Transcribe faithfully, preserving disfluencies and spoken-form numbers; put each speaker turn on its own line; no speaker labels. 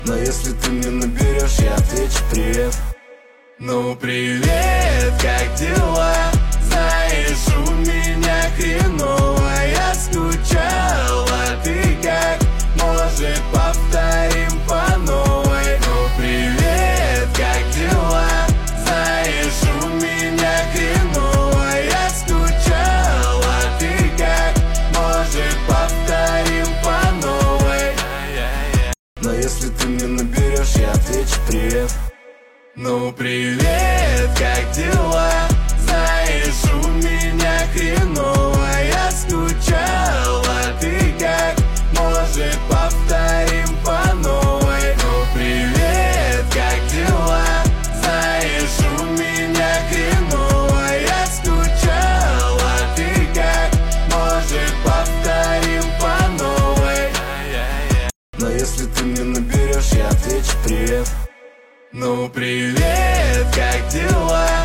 Но если ты мне наберешь, я отвечу привет. Ну привет, как дела? Знаешь, у меня хреново, я скучал, а ты как? Может, повторим по новой? Ну привет, как дела? Знаешь, у меня хреново, я скучал, а ты как? Может, повторим по новой? Но если ты мне наберешь, я отвечу привет. Ну привет, как дела? Знаешь, у меня хреново, я скучал, а ты как? Может, повторим по новой? Ну привет, как дела? Знаешь, у меня хреново, я скучал, а ты как? Может, повторим по новой? Но если ты мне наберешь, я отвечу привет. Ну привет, как дела?